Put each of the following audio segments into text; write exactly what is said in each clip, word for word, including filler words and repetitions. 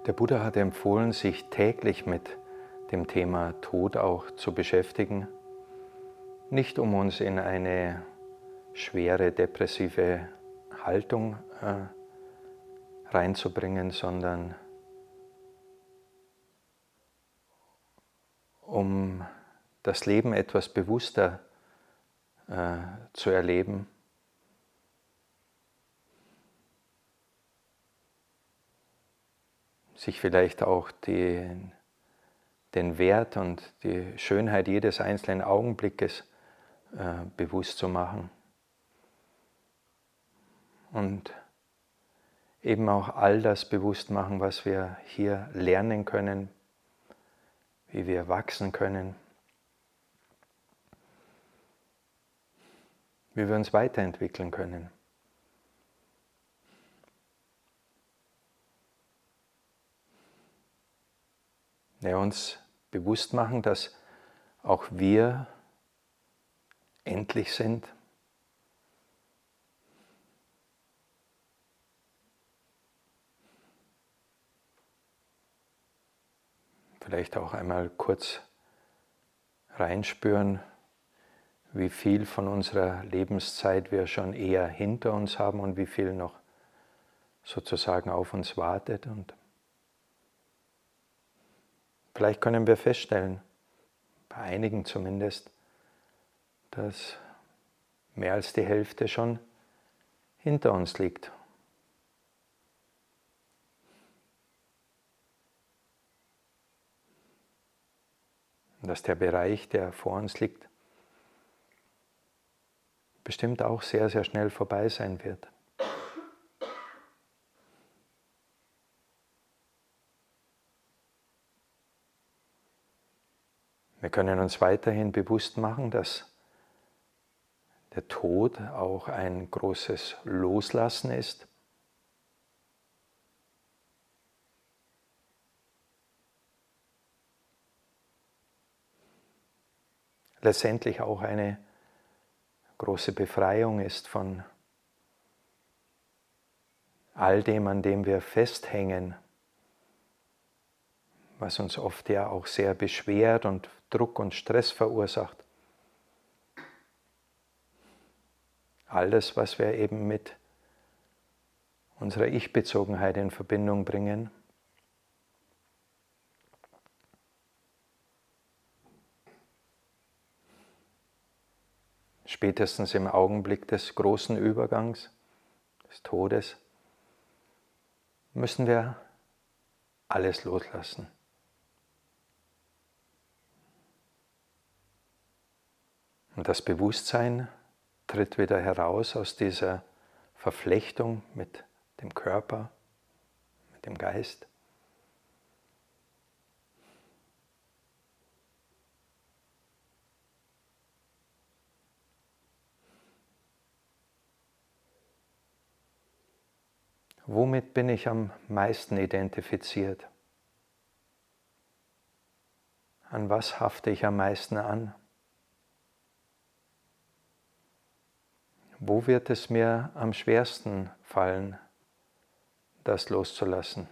Der Buddha hat empfohlen, sich täglich mit dem Thema Tod auch zu beschäftigen, nicht um uns in eine schwere depressive Haltung äh, reinzubringen, sondern um das Leben etwas bewusster äh, zu erleben. Sich vielleicht auch den, den Wert und die Schönheit jedes einzelnen Augenblickes äh, bewusst zu machen. Und eben auch all das bewusst machen, was wir hier lernen können, wie wir wachsen können, wie wir uns weiterentwickeln können. Ja, uns bewusst machen, dass auch wir endlich sind. Vielleicht auch einmal kurz reinspüren, wie viel von unserer Lebenszeit wir schon eher hinter uns haben und wie viel noch sozusagen auf uns wartet. Und vielleicht können wir feststellen, bei einigen zumindest, dass mehr als die Hälfte schon hinter uns liegt. Und dass der Bereich, der vor uns liegt, bestimmt auch sehr, sehr schnell vorbei sein wird. Wir können uns weiterhin bewusst machen, dass der Tod auch ein großes Loslassen ist. Letztendlich auch eine große Befreiung ist von all dem, an dem wir festhängen, was uns oft ja auch sehr beschwert und Druck und Stress verursacht. Alles, was wir eben mit unserer Ich-Bezogenheit in Verbindung bringen. Spätestens im Augenblick des großen Übergangs, des Todes, müssen wir alles loslassen. Und das Bewusstsein tritt wieder heraus aus dieser Verflechtung mit dem Körper, mit dem Geist. Womit bin ich am meisten identifiziert? An was hafte ich am meisten an? Wo wird es mir am schwersten fallen, das loszulassen?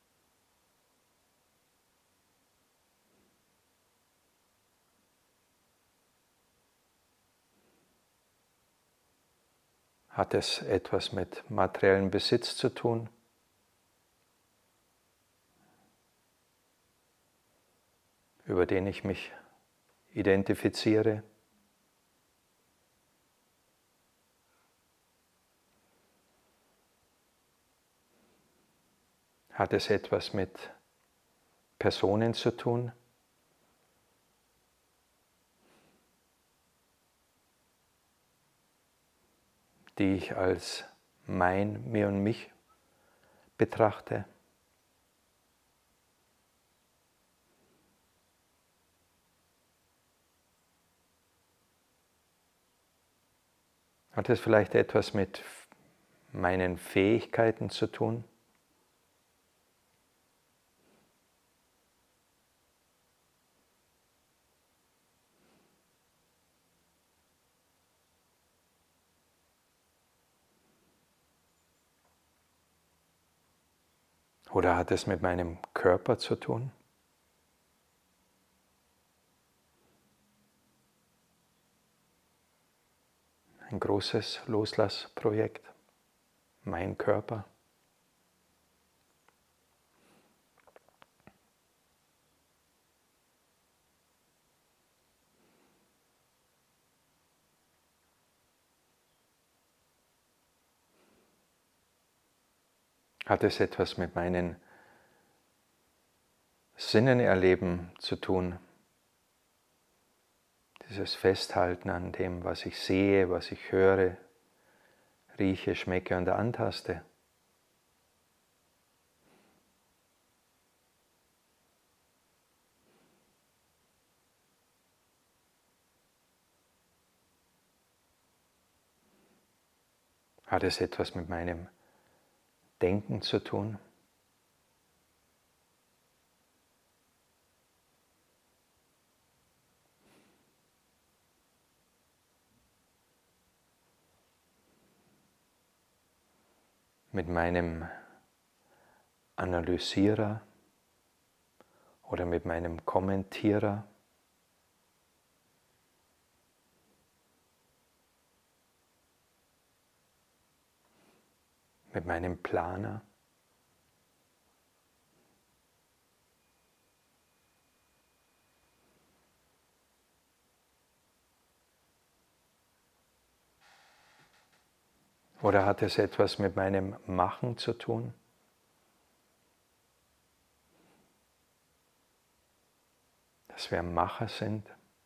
Hat es etwas mit materiellem Besitz zu tun? Über den ich mich identifiziere? Hat es etwas mit Personen zu tun? Die ich als mein, mir und mich betrachte? Hat es vielleicht etwas mit meinen Fähigkeiten zu tun? Oder hat es mit meinem Körper zu tun? Ein großes Loslassprojekt, mein Körper. Hat es etwas mit meinen Sinnen erleben zu tun? Dieses Festhalten an dem, was ich sehe, was ich höre, rieche, schmecke und antaste. Hat es etwas mit meinem Denken zu tun? Mit meinem Analysierer oder mit meinem Kommentierer? Mit meinem Planer? Oder hat es etwas mit meinem Machen zu tun? Dass wir Macher sind?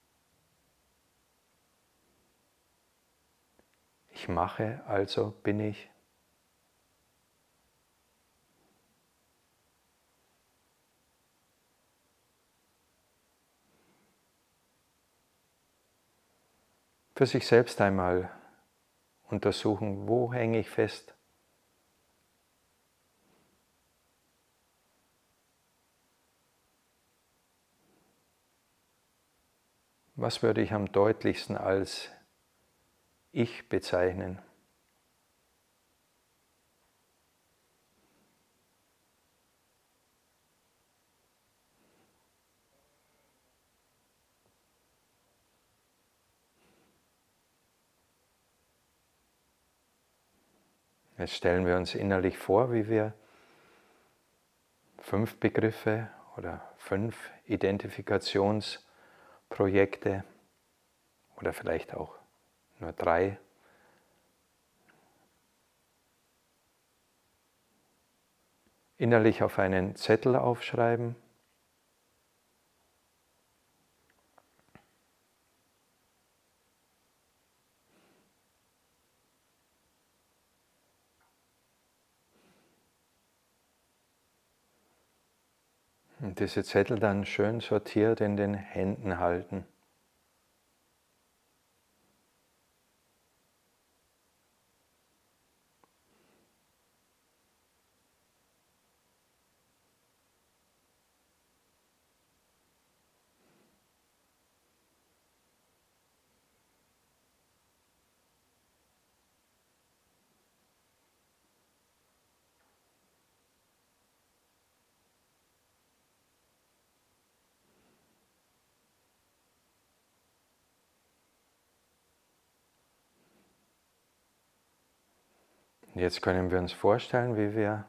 Ich mache, also bin ich. Für sich selbst einmal untersuchen, wo hänge ich fest? Was würde ich am deutlichsten als Ich bezeichnen? Jetzt stellen wir uns innerlich vor, wie wir fünf Begriffe oder fünf Identifikationsprojekte oder vielleicht auch nur drei innerlich auf einen Zettel aufschreiben. Und diese Zettel dann schön sortiert in den Händen halten. Und jetzt können wir uns vorstellen, wie wir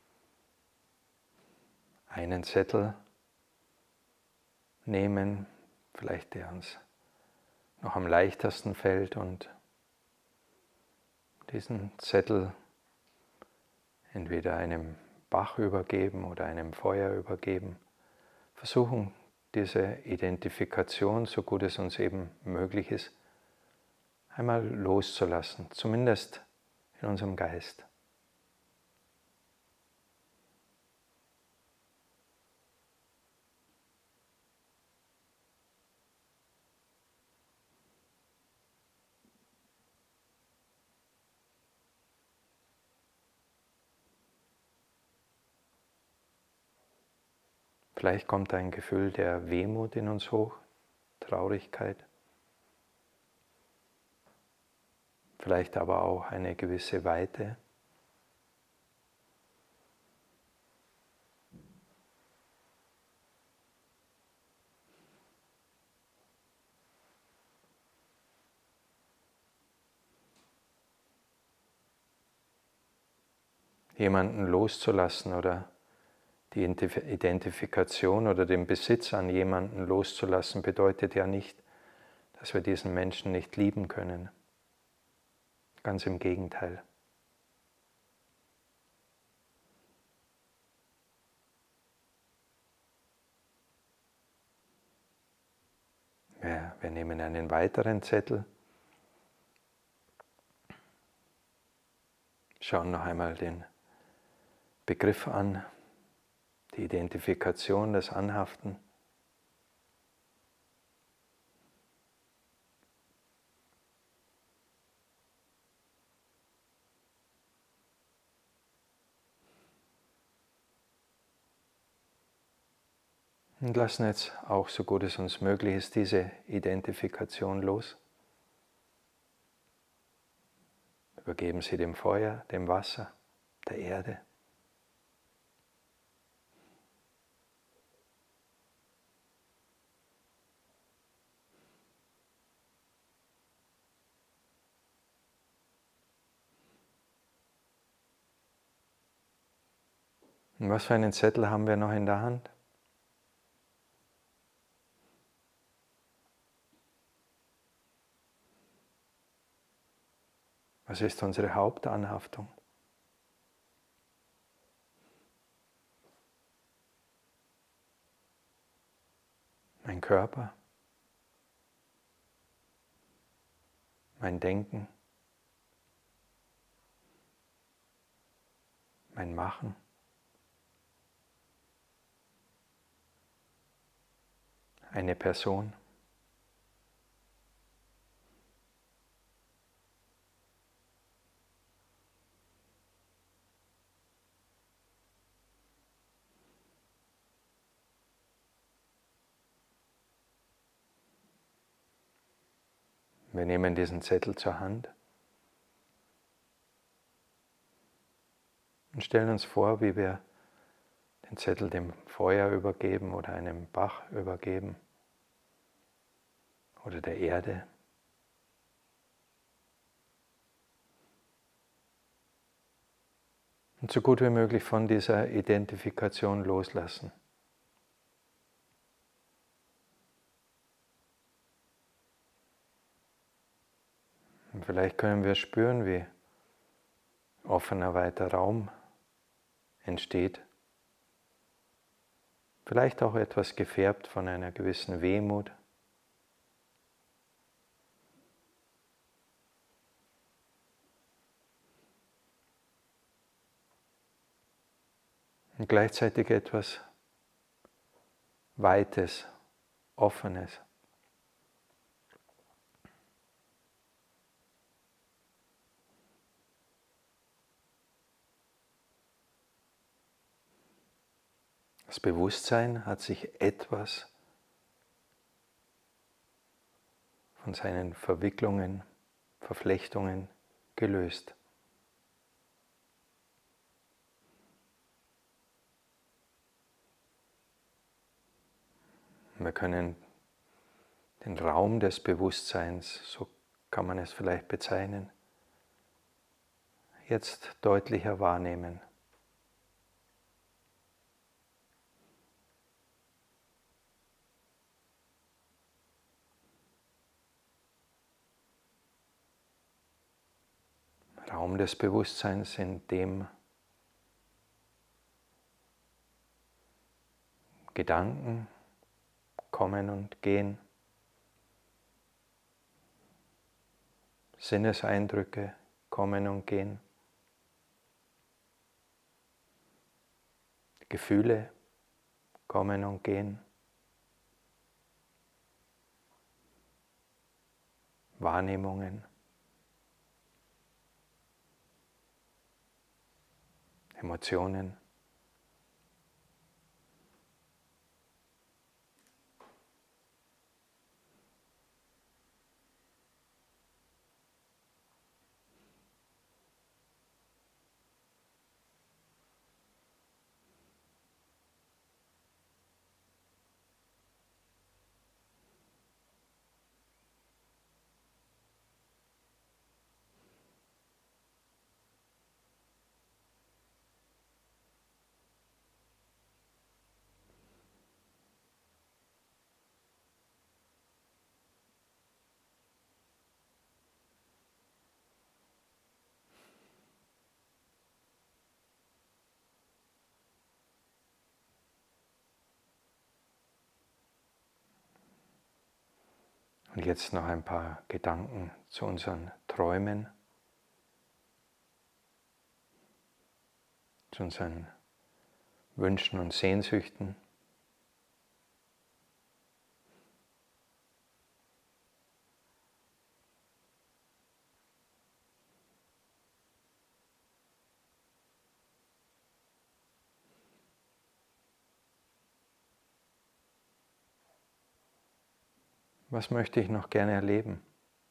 einen Zettel nehmen, vielleicht der uns noch am leichtesten fällt, und diesen Zettel entweder einem Bach übergeben oder einem Feuer übergeben. Versuchen, diese Identifikation, so gut es uns eben möglich ist, einmal loszulassen, zumindest in unserem Geist. Vielleicht kommt ein Gefühl der Wehmut in uns hoch, Traurigkeit. Vielleicht aber auch eine gewisse Weite. jemanden loszulassen oder die Identifikation oder den Besitz an jemanden loszulassen, bedeutet ja nicht, dass wir diesen Menschen nicht lieben können. Ganz im Gegenteil. Wir, wir nehmen einen weiteren Zettel, schauen noch einmal den Begriff an, die Identifikation, das Anhaften. Und lassen jetzt auch, so gut es uns möglich ist, diese Identifikation los. Übergeben sie dem Feuer, dem Wasser, der Erde. Und was für einen Zettel haben wir noch in der Hand? Was ist unsere Hauptanhaftung? Mein Körper, mein Denken, mein Machen, eine Person. Wir nehmen diesen Zettel zur Hand und stellen uns vor, wie wir den Zettel dem Feuer übergeben oder einem Bach übergeben oder der Erde. Und so gut wie möglich von dieser Identifikation loslassen. Und vielleicht können wir spüren, wie offener, weiter Raum entsteht. Vielleicht auch etwas gefärbt von einer gewissen Wehmut. Und gleichzeitig etwas Weites, Offenes. Das Bewusstsein hat sich etwas von seinen Verwicklungen, Verflechtungen gelöst. Wir können den Raum des Bewusstseins, so kann man es vielleicht bezeichnen, jetzt deutlicher wahrnehmen. Raum des Bewusstseins, in dem Gedanken kommen und gehen, Sinneseindrücke kommen und gehen, Gefühle kommen und gehen, Wahrnehmungen, Emotionen. Und jetzt noch ein paar Gedanken zu unseren Träumen, zu unseren Wünschen und Sehnsüchten. Was möchte ich noch gerne erleben?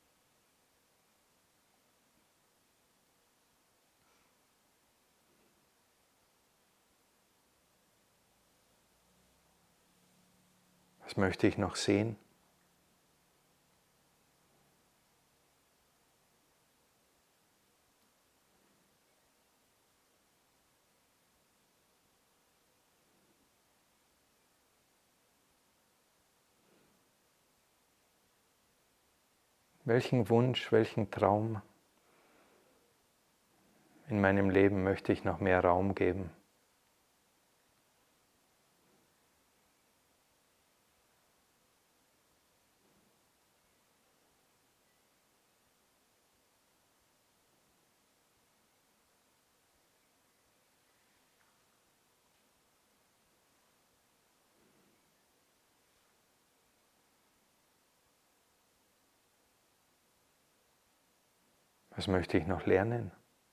Was möchte ich noch sehen? Welchen Wunsch, welchen Traum in meinem Leben möchte ich noch mehr Raum geben? Was möchte ich noch lernen?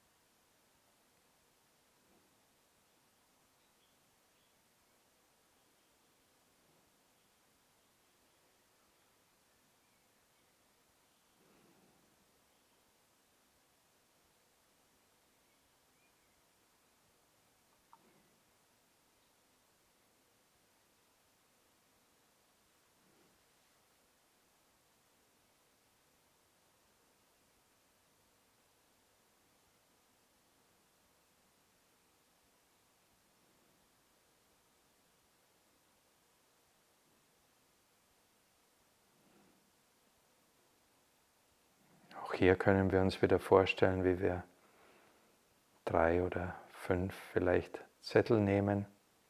Auch hier können wir uns wieder vorstellen, wie wir drei oder fünf vielleicht Zettel nehmen.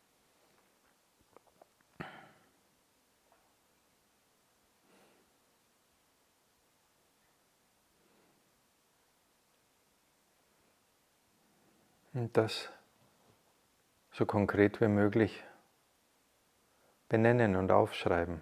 Und das so konkret wie möglich benennen und aufschreiben.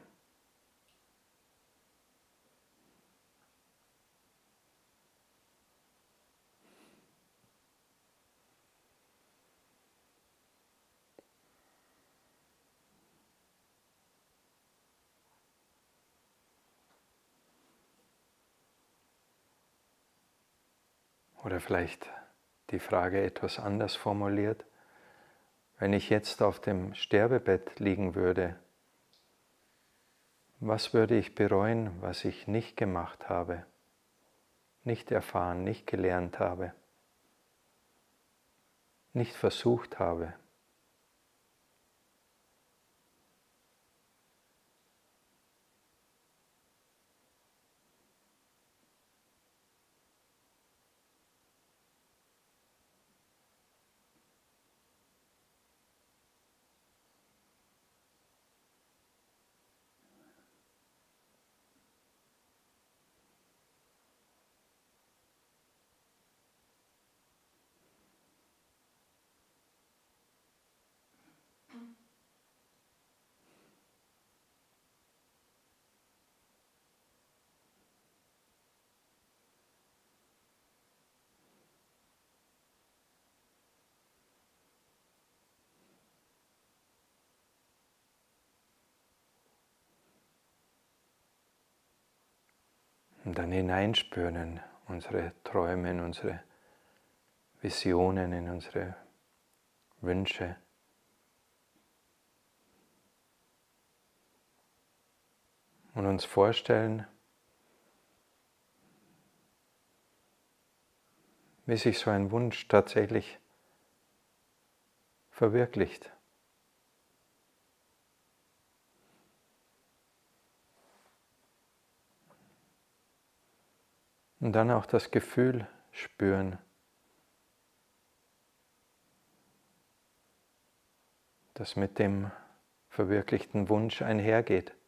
Oder vielleicht die Frage etwas anders formuliert. Wenn ich jetzt auf dem Sterbebett liegen würde, was würde ich bereuen, was ich nicht gemacht habe, nicht erfahren, nicht gelernt habe, nicht versucht habe? Und dann hineinspüren in unsere Träume, in unsere Visionen, in unsere Wünsche. Und uns vorstellen, wie sich so ein Wunsch tatsächlich verwirklicht. Und dann auch das Gefühl spüren, das mit dem verwirklichten Wunsch einhergeht.